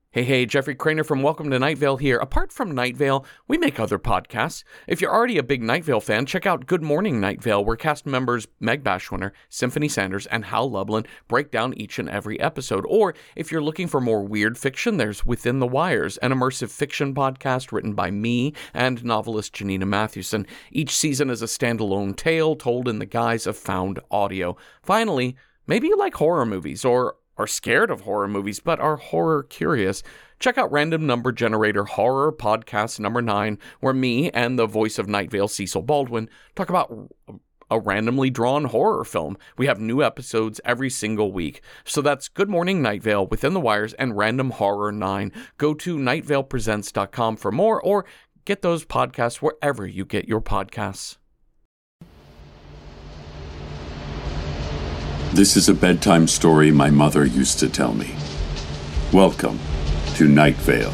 Hey, Jeffrey Craner from Welcome to Night Vale here. Apart from Night Vale, we make other podcasts. If you're already a big Night Vale fan, check out Good Morning Night Vale, where cast members Meg Bashwinner, Symphony Sanders, and Hal Lublin break down each and every episode. Or if you're looking for more weird fiction, there's Within the Wires, an immersive fiction podcast written by me and novelist Janina Mathewson. Each season is a standalone tale told in the guise of found audio. Finally, maybe you like horror movies or are scared of horror movies but are horror curious. Check out Random Number Generator Horror Podcast number 9, where me and the voice of Night Vale, Cecil Baldwin, talk about a randomly drawn horror film. We have new episodes every single week. So that's Good Morning Night Vale, Within the Wires, and Random Horror 9. Go to nightvalepresents.com for more, or get those podcasts wherever you get your podcasts. This is a bedtime story my mother used to tell me. Welcome to Night Vale.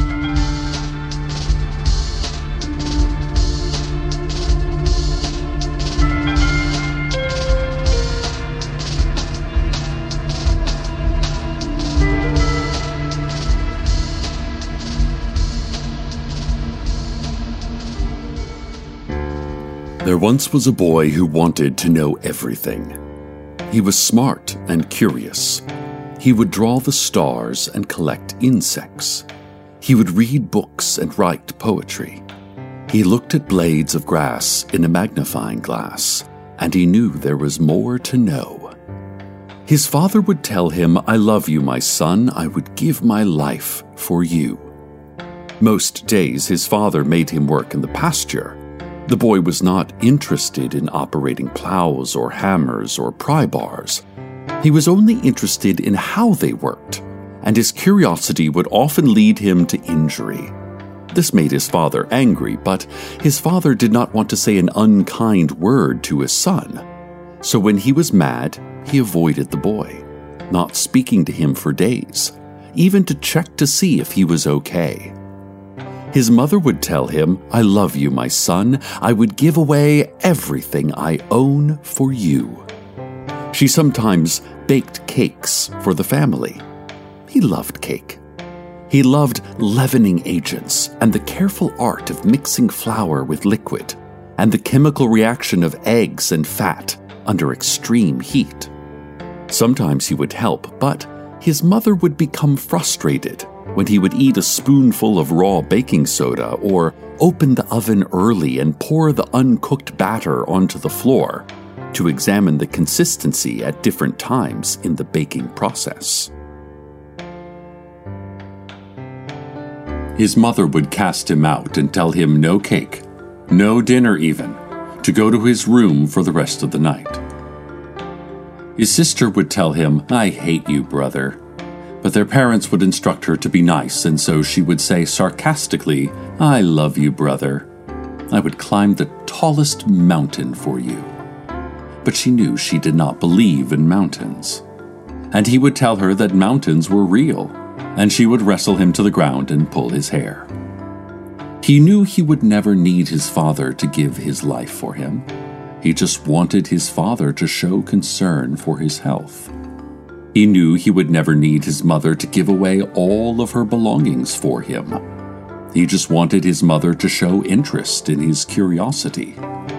There once was a boy who wanted to know everything. He was smart and curious. He would draw the stars and collect insects. He would read books and write poetry. He looked at blades of grass in a magnifying glass, and he knew there was more to know. His father would tell him, "I love you, my son. I would give my life for you." Most days his father made him work in the pasture. The boy was not interested in operating plows or hammers or pry bars. He was only interested in how they worked, and his curiosity would often lead him to injury. This made his father angry, but his father did not want to say an unkind word to his son. So when he was mad, he avoided the boy, not speaking to him for days, even to check to see if he was okay. His mother would tell him, "I love you, my son. I would give away everything I own for you." She sometimes baked cakes for the family. He loved cake. He loved leavening agents and the careful art of mixing flour with liquid and the chemical reaction of eggs and fat under extreme heat. Sometimes he would help, but his mother would become frustrated when he would eat a spoonful of raw baking soda or open the oven early and pour the uncooked batter onto the floor to examine the consistency at different times in the baking process. His mother would cast him out and tell him no cake, no dinner even, to go to his room for the rest of the night. His sister would tell him, "I hate you, brother." But their parents would instruct her to be nice, and so she would say sarcastically, "I love you, brother. I would climb the tallest mountain for you." But she knew she did not believe in mountains. And he would tell her that mountains were real, and she would wrestle him to the ground and pull his hair. He knew he would never need his father to give his life for him. He just wanted his father to show concern for his health. He knew he would never need his mother to give away all of her belongings for him. He just wanted his mother to show interest in his curiosity.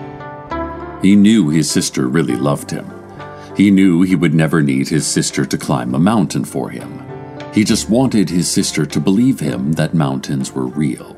He knew his sister really loved him. He knew he would never need his sister to climb a mountain for him. He just wanted his sister to believe him that mountains were real.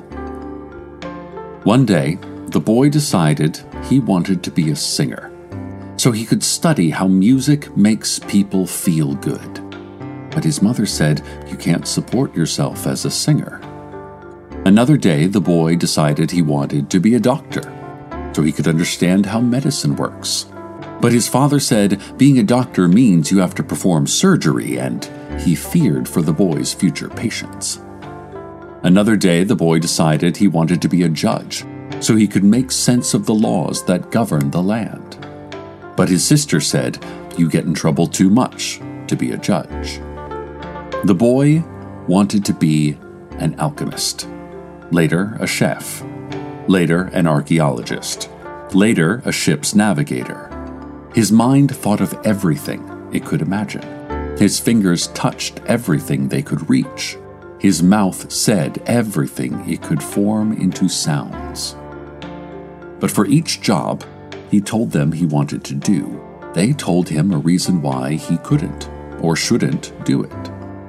One day, the boy decided he wanted to be a singer, so he could study how music makes people feel good. But his mother said, "You can't support yourself as a singer." Another day, the boy decided he wanted to be a doctor, so he could understand how medicine works. But his father said being a doctor means you have to perform surgery, and he feared for the boy's future patients. Another day, the boy decided he wanted to be a judge, so he could make sense of the laws that govern the land. But his sister said, "You get in trouble too much to be a judge." The boy wanted to be an alchemist, later a chef, later an archaeologist, later a ship's navigator. His mind thought of everything it could imagine. His fingers touched everything they could reach. His mouth said everything it could form into sounds. But for each job he told them he wanted to do, they told him a reason why he couldn't or shouldn't do it.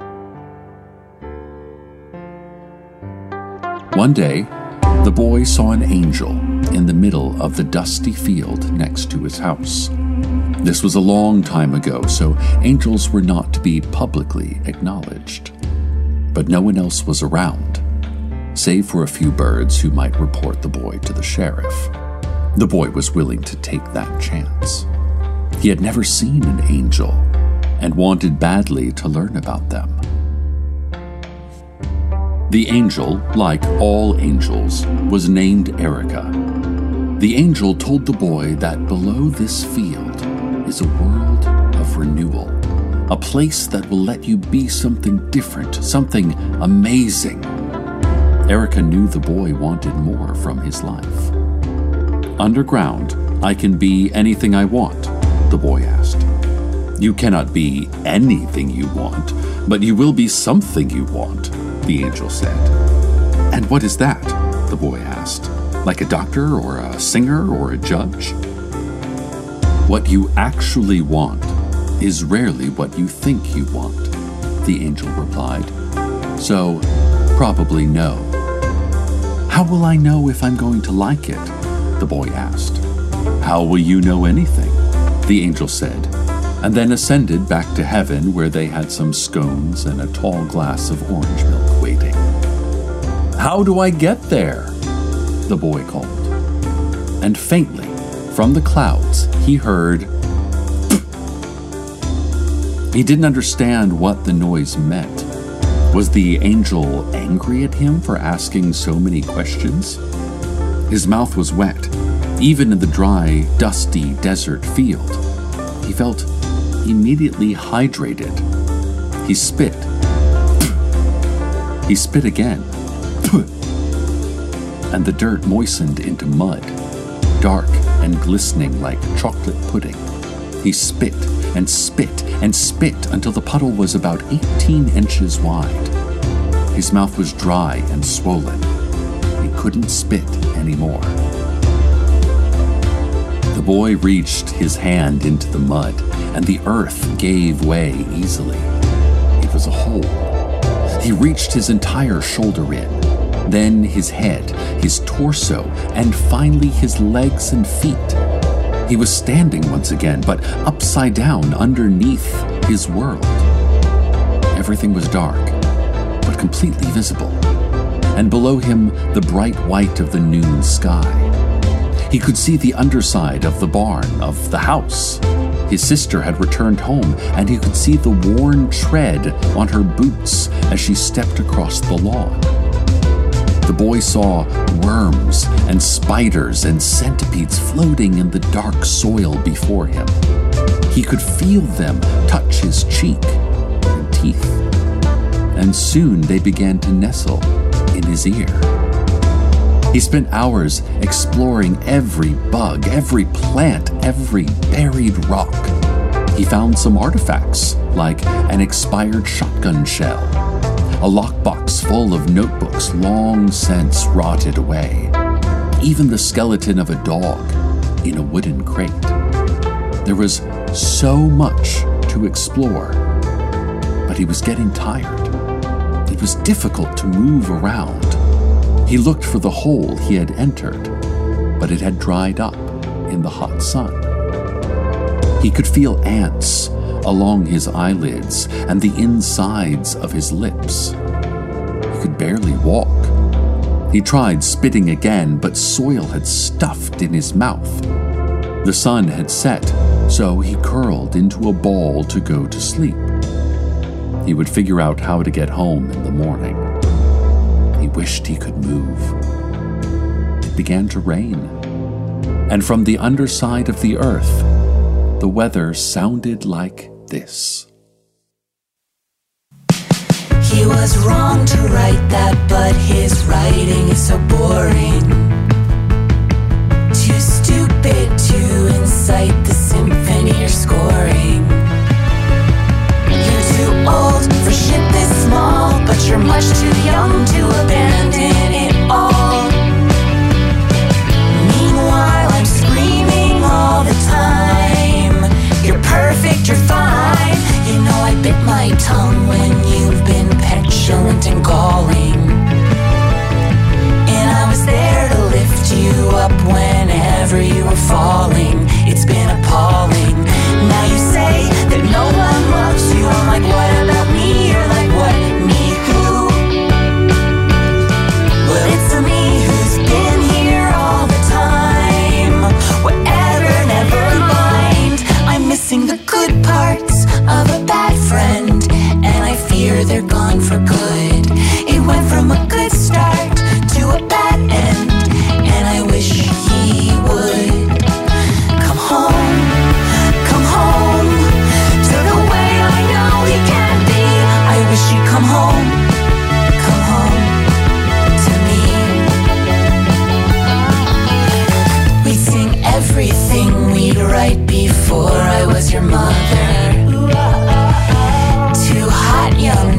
One day, the boy saw an angel in the middle of the dusty field next to his house. This was a long time ago, so angels were not to be publicly acknowledged. But no one else was around, save for a few birds who might report the boy to the sheriff. The boy was willing to take that chance. He had never seen an angel and wanted badly to learn about them. The angel, like all angels, was named Erica. The angel told the boy that below this field is a world of renewal, a place that will let you be something different, something amazing. Erica knew the boy wanted more from his life. Underground, I can be anything I want, the boy asked. You cannot be anything you want, but you will be something you want, the angel said. And what is that? The boy asked. Like a doctor or a singer or a judge? What you actually want is rarely what you think you want, the angel replied. So, probably no. How will I know if I'm going to like it? The boy asked. How will you know anything? The angel said, and then ascended back to heaven where they had some scones and a tall glass of orange milk waiting. How do I get there? The boy called. And faintly, from the clouds, he heard. He didn't understand what the noise meant. Was the angel angry at him for asking so many questions? His mouth was wet, even in the dry, dusty desert field. He felt immediately hydrated. He spit. He spit again. And the dirt moistened into mud, dark and glistening like chocolate pudding. He spit and spit and spit until the puddle was about 18 inches wide. His mouth was dry and swollen. He couldn't spit anymore. The boy reached his hand into the mud, and the earth gave way easily. It was a hole. He reached his entire shoulder in, then his head, his torso, and finally his legs and feet. He was standing once again, but upside down underneath his world. Everything was dark, but completely visible, and below him the bright white of the noon sky. He could see the underside of the barn, of the house. His sister had returned home, and he could see the worn tread on her boots as she stepped across the lawn. The boy saw worms and spiders and centipedes floating in the dark soil before him. He could feel them touch his cheek and teeth, and soon they began to nestle in his ear. He spent hours exploring every bug, every plant, every buried rock. He found some artifacts, like an expired shotgun shell, a lockbox full of notebooks long since rotted away, even the skeleton of a dog in a wooden crate. There was so much to explore, but he was getting tired. It was difficult to move around. He looked for the hole he had entered, but it had dried up in the hot sun. He could feel ants along his eyelids and the insides of his lips. He could barely walk. He tried spitting again, but soil had stuffed in his mouth. The sun had set, so he curled into a ball to go to sleep. He would figure out how to get home in the morning. He wished he could move. It began to rain, and from the underside of the earth, the weather sounded like this. He was wrong to write that, but his writing is so boring. Too stupid to incite the symphony you're scoring. You're too old for shit this small, but you're much too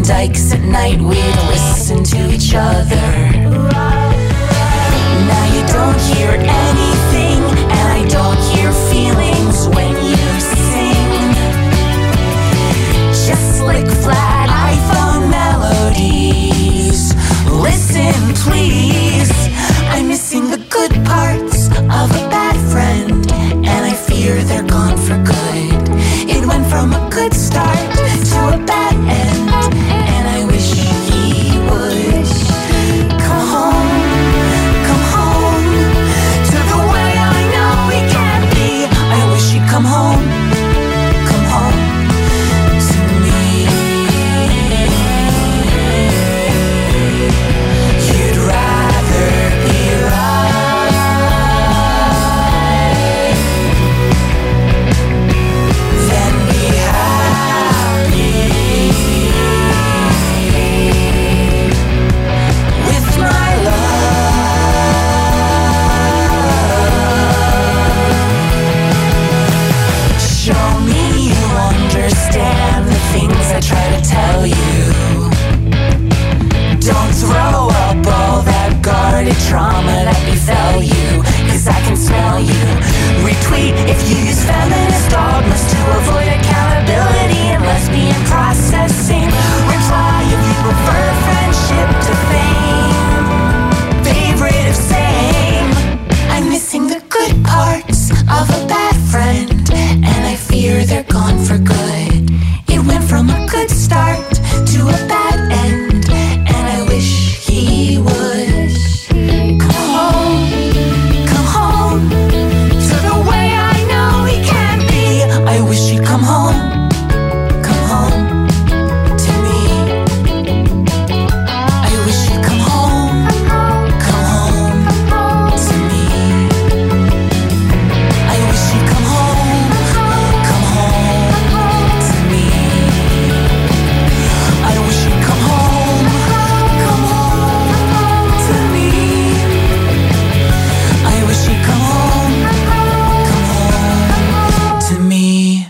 dikes at night, we'd listen to each other. Now you don't hear anything, and I don't hear feelings when you sing. Just slick flat iPhone melodies. Listen please, I'm missing the good parts of a bad friend, and I fear they're gone for good. It went from a good start to a bad end, and I wish he would come home to the way I know he can be. I wish he'd come home to me. You'd rather be right than be happy with my love. Show me you understand the things I try to tell you. Don't throw up all that guarded trauma that befell you, 'cause I can smell you. Retweet if you use feminist dogmas to avoid accountability and lesbian processing. Reply if you prefer friendship to fame. Favorite of same. I'm missing the good parts of a bad friend, and I fear they're gone for good. It went from a good start to a bad end, and I wish he would come home to the way I know he can be. I wish he'd come home to me. I wish he'd come home to me. I wish he'd come home to me. I wish he'd come home to me. I wish he'd come home to me.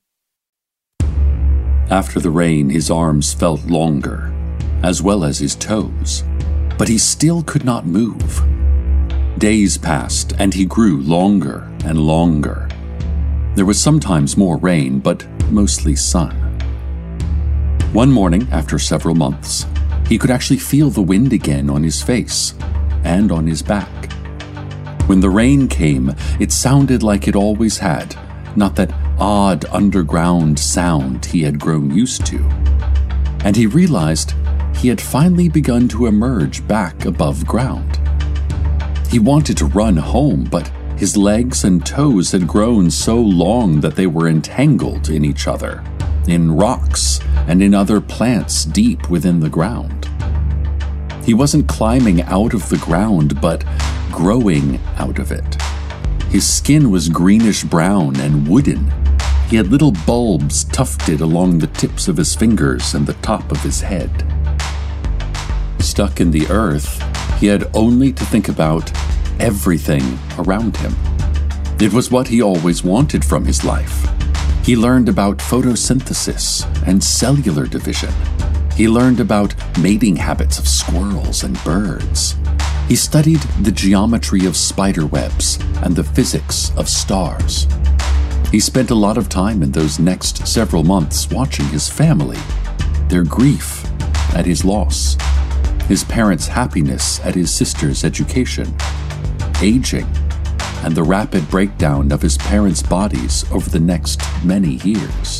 After the rain, his arms felt longer, as well as his toes, but he still could not move. Days passed, and he grew longer and longer. There was sometimes more rain, but mostly sun. One morning, after several months, he could actually feel the wind again on his face and on his back. When the rain came, it sounded like it always had, not that odd underground sound he had grown used to. And he realized he had finally begun to emerge back above ground. He wanted to run home, but his legs and toes had grown so long that they were entangled in each other, in rocks and in other plants deep within the ground. He wasn't climbing out of the ground, but growing out of it. His skin was greenish-brown and wooden. He had little bulbs tufted along the tips of his fingers and the top of his head. Stuck in the earth, he had only to think about everything around him. It was what he always wanted from his life. He learned about photosynthesis and cellular division. He learned about mating habits of squirrels and birds. He studied the geometry of spider webs and the physics of stars. He spent a lot of time in those next several months watching his family, their grief at his loss, his parents' happiness at his sister's education, aging, and the rapid breakdown of his parents' bodies over the next many years.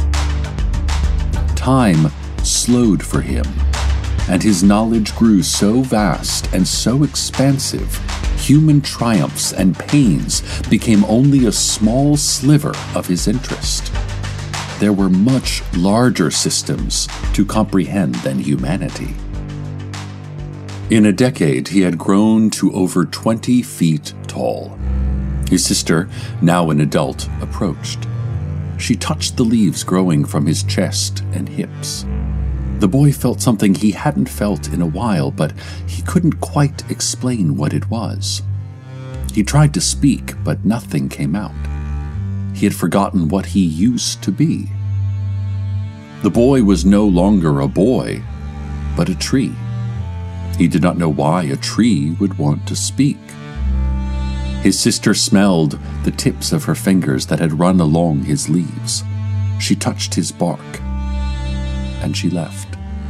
Time slowed for him, and his knowledge grew so vast and so expansive, human triumphs and pains became only a small sliver of his interest. There were much larger systems to comprehend than humanity. In a decade, he had grown to over 20 feet tall. His sister, now an adult, approached. She touched the leaves growing from his chest and hips. The boy felt something he hadn't felt in a while, but he couldn't quite explain what it was. He tried to speak, but nothing came out. He had forgotten what he used to be. The boy was no longer a boy, but a tree. He did not know why a tree would want to speak. His sister smelled the tips of her fingers that had run along his leaves. She touched his bark, and she left.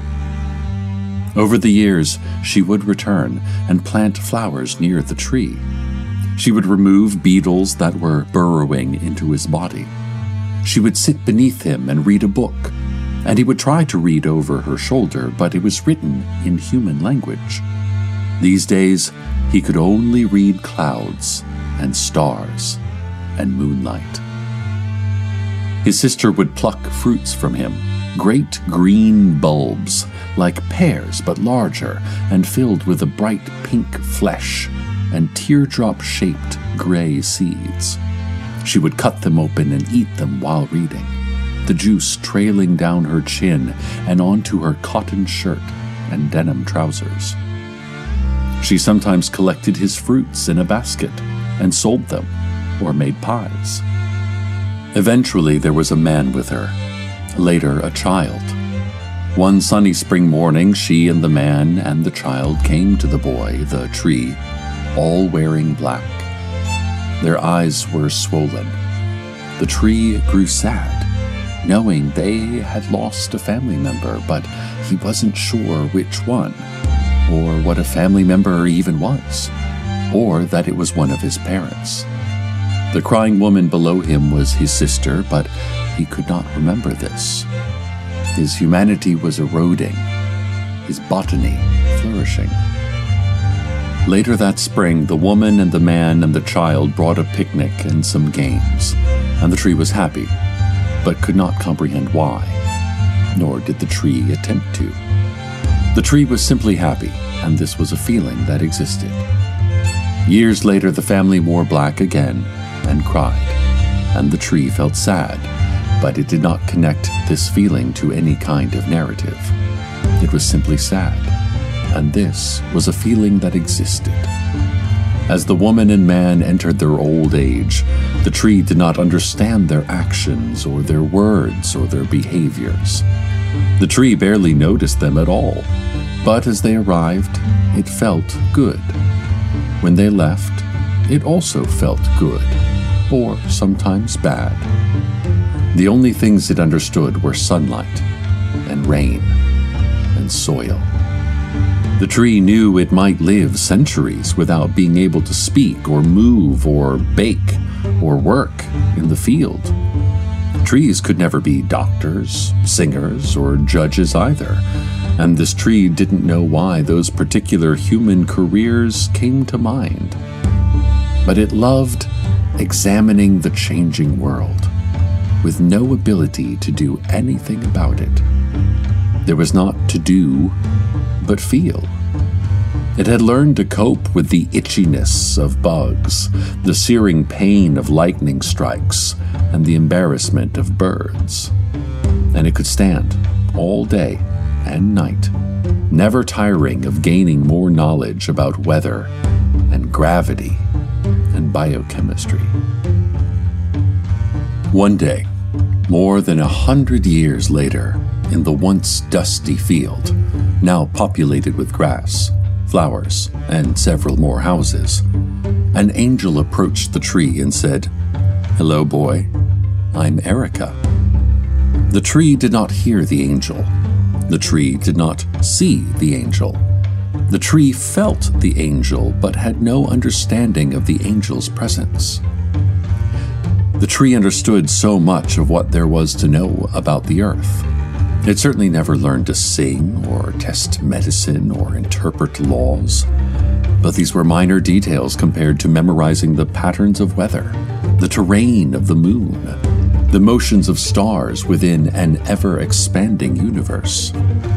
Over the years, she would return and plant flowers near the tree. She would remove beetles that were burrowing into his body. She would sit beneath him and read a book, and he would try to read over her shoulder, but it was written in human language. These days, he could only read clouds and stars and moonlight. His sister would pluck fruits from him, great green bulbs, like pears but larger and filled with a bright pink flesh and teardrop-shaped gray seeds. She would cut them open and eat them while reading, the juice trailing down her chin and onto her cotton shirt and denim trousers. She sometimes collected his fruits in a basket and sold them or made pies. Eventually, there was a man with her, later a child. One sunny spring morning, she and the man and the child came to the boy, the tree, all wearing black. Their eyes were swollen. The tree grew sad, knowing they had lost a family member, but he wasn't sure which one, or what a family member even was, or that it was one of his parents. The crying woman below him was his sister, but he could not remember this. His humanity was eroding, his botany flourishing. Later that spring, the woman and the man and the child brought a picnic and some games, and the tree was happy, but could not comprehend why, nor did the tree attempt to. The tree was simply happy, and this was a feeling that existed. Years later, the family wore black again and cried, and the tree felt sad, but it did not connect this feeling to any kind of narrative. It was simply sad, and this was a feeling that existed. As the woman and man entered their old age, the tree did not understand their actions or their words or their behaviors. The tree barely noticed them at all, but as they arrived, it felt good. When they left, it also felt good, or sometimes bad. The only things it understood were sunlight and rain and soil. The tree knew it might live centuries without being able to speak or move or bake or work in the field. Trees could never be doctors, singers, or judges either, and this tree didn't know why those particular human careers came to mind. But it loved examining the changing world, with no ability to do anything about it. There was not to do, but feel. It had learned to cope with the itchiness of bugs, the searing pain of lightning strikes, and the embarrassment of birds. And it could stand all day and night, never tiring of gaining more knowledge about weather and gravity and biochemistry. One day, more than 100 years later, in the once dusty field, now populated with grass, flowers, and several more houses, an angel approached the tree and said, "Hello, boy. I'm Erica." The tree did not hear the angel. The tree did not see the angel. The tree felt the angel, but had no understanding of the angel's presence. The tree understood so much of what there was to know about the earth. It certainly never learned to sing or test medicine or interpret laws, but these were minor details compared to memorizing the patterns of weather, the terrain of the moon, the motions of stars within an ever-expanding universe.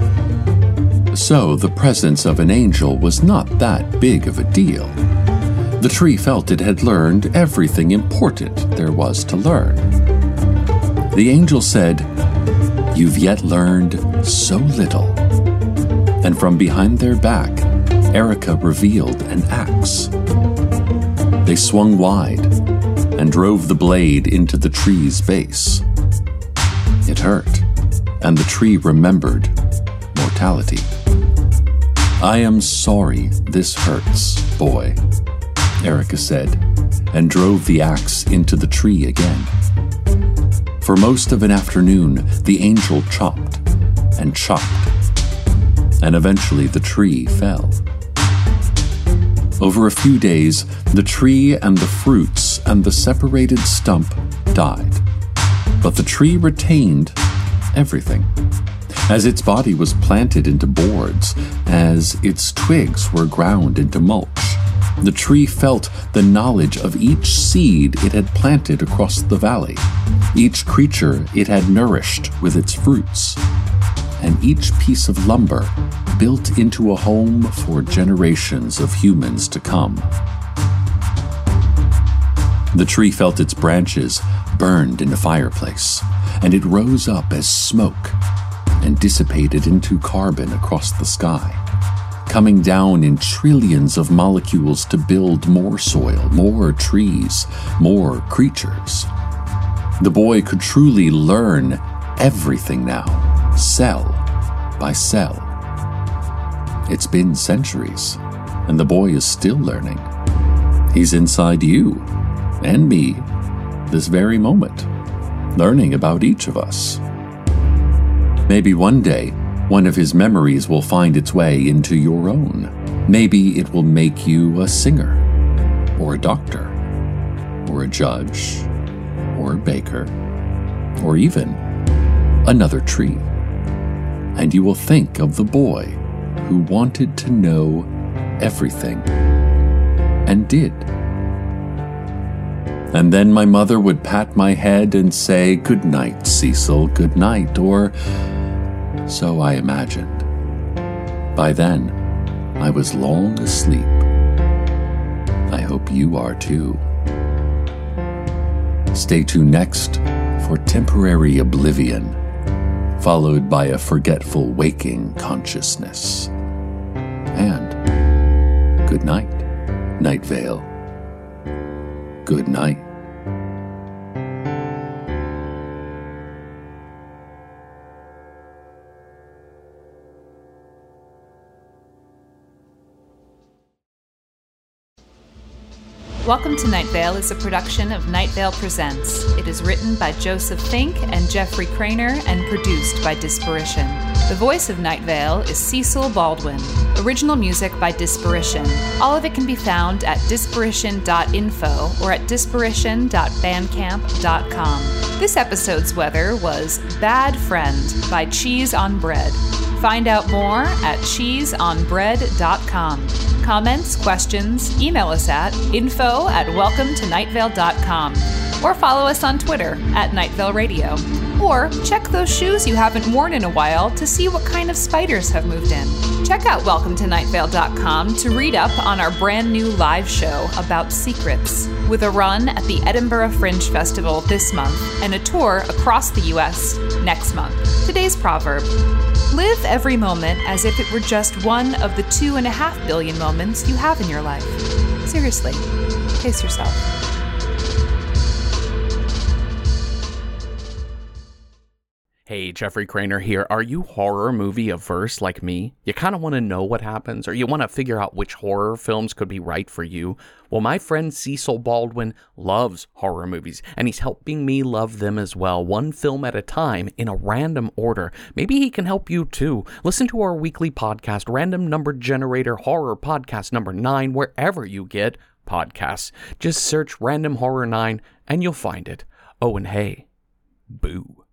So the presence of an angel was not that big of a deal. The tree felt it had learned everything important there was to learn. The angel said, "You've yet learned so little." And from behind their back, Erica revealed an axe. They swung wide and drove the blade into the tree's base. It hurt, and the tree remembered mortality. "I am sorry this hurts, boy," Erica said, and drove the axe into the tree again. For most of an afternoon, the angel chopped and chopped, and eventually the tree fell. Over a few days, the tree and the fruits and the separated stump died, but the tree retained everything, as its body was planted into boards, as its twigs were ground into mulch. The tree felt the knowledge of each seed it had planted across the valley, each creature it had nourished with its fruits, and each piece of lumber built into a home for generations of humans to come. The tree felt its branches burned in the fireplace, and it rose up as smoke and dissipated into carbon across the sky, coming down in trillions of molecules to build more soil, more trees, more creatures. The boy could truly learn everything now, cell by cell. It's been centuries, and the boy is still learning. He's inside you and me this very moment, learning about each of us. Maybe one day, one of his memories will find its way into your own. Maybe it will make you a singer, or a doctor, or a judge, or a baker, or even another tree. And you will think of the boy who wanted to know everything, and did. And then my mother would pat my head and say, "Good night, Cecil, good night," or so I imagined. By then, I was long asleep. I hope you are too. Stay tuned next for temporary oblivion, followed by a forgetful waking consciousness. And good night, Night Vale. Good night. Welcome to Night Vale is a production of Night Vale Presents. It is written by Joseph Fink and Jeffrey Craner and produced by Disparition. The voice of Night Vale is Cecil Baldwin. Original music by Disparition. All of it can be found at disparition.info or at disparition.bandcamp.com. This episode's weather was Bad Friend by Cheese on Bread. Find out more at cheeseonbread.com. Comments, questions, email us at info@welcometonightvale.com or follow us on Twitter at Night Vale Radio. Or check those shoes you haven't worn in a while to see what kind of spiders have moved in. Check out welcometonightvale.com to read up on our brand new live show about secrets, with a run at the Edinburgh Fringe Festival this month and a tour across the US next month. Today's proverb: live every moment as if it were just one of the 2.5 billion moments you have in your life. Seriously, pace yourself. Hey, Jeffrey Craner here. Are you horror movie averse like me? You kind of want to know what happens, or you want to figure out which horror films could be right for you? Well, my friend Cecil Baldwin loves horror movies, and he's helping me love them as well, one film at a time, in a random order. Maybe he can help you too. Listen to our weekly podcast, Random Number Generator Horror Podcast number 9, wherever you get podcasts. Just search Random Horror 9, and you'll find it. Oh, and hey, boo.